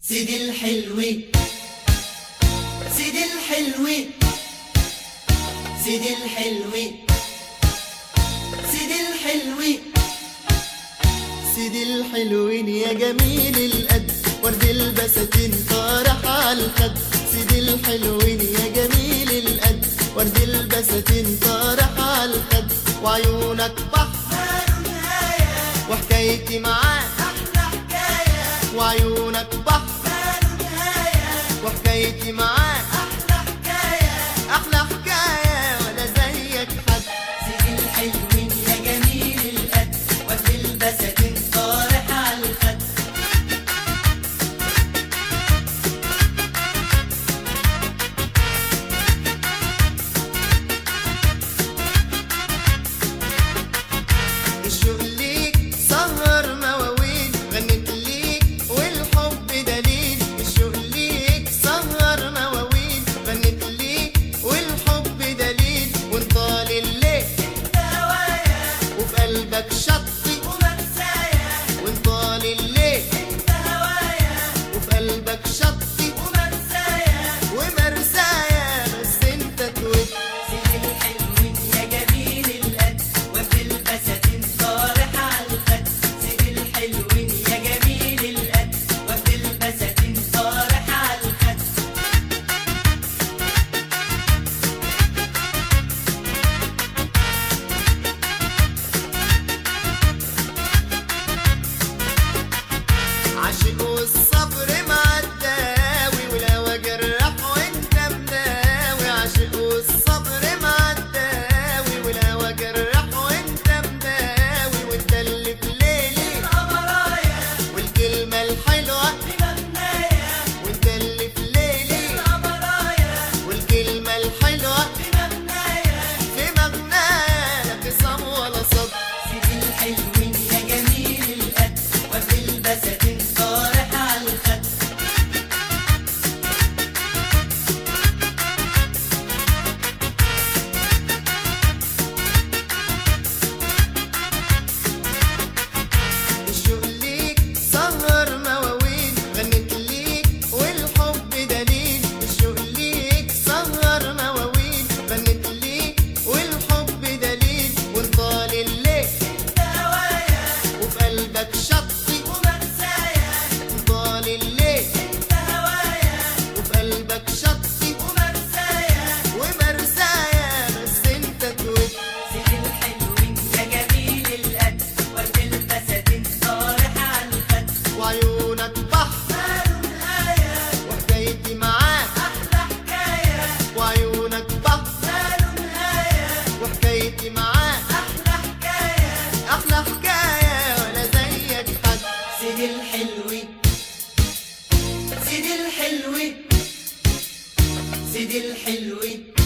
سيدي الحلوي سيدي الحلوي سيدي الحلوي سيدي الحلوي سيدي الحلوين يا جميل القد، ورد البساتين طارح على الخد. سيدي الحلوين يا جميل القد، ورد البساتين طارح على الخد. وعيونك بحر وحكايتي معاك أحلى حكاية، وعيونك بحر وحكايتي معاك أحلى حكاية، أحلى حكاية ولا زيك حد. سيدي الحلوين يا جميل القد، ورد البساتين طارح على الخد. الشوق ليك سهر مواويل، غنت ليك والحب دليل. الشوق ليك سهر مواويل، غنت ليك والحب دليل. وانطال الليل انت هوايا وفي قلبك شطي، ومرسايا، وانطال الليل انت هوايا وفي قلبك شطي ومرسايا. ومرسايا بس انت توت. سيدي الحلوين يا جميل القد، ورد البساتين طارح على الخد. سيدي الحلوين يا جميل القد، ورد البساتين طارح على الخد. عاشق والصبر مع الداوي، ولو جرح وانت مداوي. عاشق والصبر مع الداوي، ولو جرح وانت مداوي. وانت اللي في ليلي القمرايا والكلمة الحلوة، بمغنايا، وانت اللي في ليلي القمرايا والكلمة الحلوة. بمغنايا. في مغنايا لا خصام ولا صد. سيدي الحلوين يا جميل القد، ورد البساتين طارح على الخد. الشوق ليك سهر مواويل، غنت ليك والحب دليل. الشوق ليك سهر مواويل، غنت ليك والحب دليل. وانطال الليل انت هوايا وفي قلبك شطي، ومرسايا، وانطال الليل انت هوايا وفي قلبك شطي ومرسايا. ومرسايا بس انت توت. سيدي الحلوين يا جميل القد، ورد البساتين طارح على الخد. وعيونك بحر ماله نهاية، وحكايتي معاك أحلى حكاية، وعيونك بحر ماله نهاية، وحكايتي معاك أحلى حكاية. أحلى حكاية ولا زيك حد. سيدي الحلوي سيدي الحلوي سيدي الحلوي